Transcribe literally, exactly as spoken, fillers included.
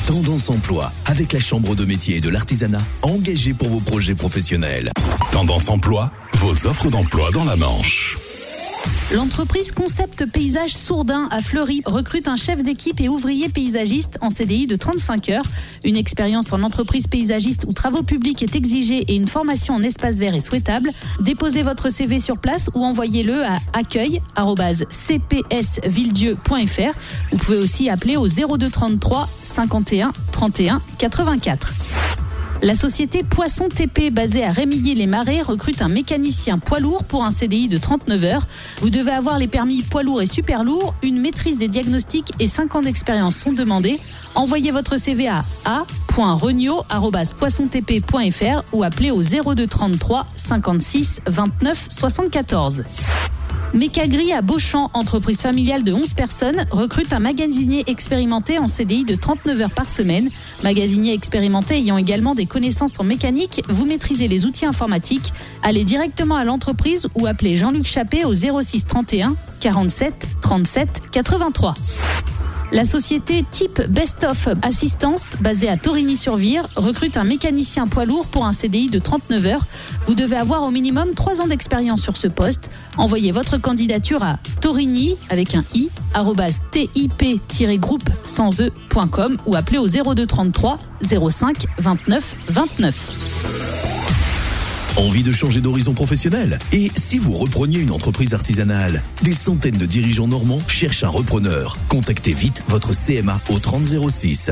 Tendance Emploi, avec la Chambre de métier et de l'artisanat, engagée pour vos projets professionnels. Tendance Emploi, vos offres d'emploi dans la Manche. L'entreprise Concept Paysage Sourdin à Fleury recrute un chef d'équipe et ouvrier paysagiste en C D I de trente-cinq heures. Une expérience en entreprise paysagiste ou travaux publics est exigée et une formation en espace vert est souhaitable. Déposez votre C V sur place ou envoyez-le à accueil arobase c p s villedieu point f r. Vous pouvez aussi appeler au zéro deux trente-trois cinquante et un trente et un quatre-vingt-quatre. La société Poisson T P, basée à Rémilly-les-Marais, recrute un mécanicien poids lourd pour un C D I de trente-neuf heures. Vous devez avoir les permis poids lourd et super lourd, une maîtrise des diagnostics et cinq ans d'expérience sont demandés. Envoyez votre C V à a point regnault arobase poisson t p point f r ou appelez au zéro deux trente-trois cinquante-six vingt-neuf soixante-quatorze. Mécagri à Beauchamp, entreprise familiale de onze personnes, recrute un magasinier expérimenté en C D I de trente-neuf heures par semaine. Magasinier expérimenté ayant également des connaissances en mécanique, vous maîtrisez les outils informatiques. Allez directement à l'entreprise ou appelez Jean-Luc Chappé au zéro six trente et un quarante-sept trente-sept quatre-vingt-trois. La société Type Best of Assistance, basée à Torigny-sur-Vire, recrute un mécanicien poids lourd pour un C D I de trente-neuf heures. Vous devez avoir au minimum trois ans d'expérience sur ce poste. Envoyez votre candidature à torigny, avec un i, arobase tip-groupe sans e point com ou appelez au zéro deux trente-trois zéro cinq vingt-neuf vingt-neuf. Envie de changer d'horizon professionnel? Et si vous repreniez une entreprise artisanale? Des centaines de dirigeants normands cherchent un repreneur. Contactez vite votre C M A au trente zéro six.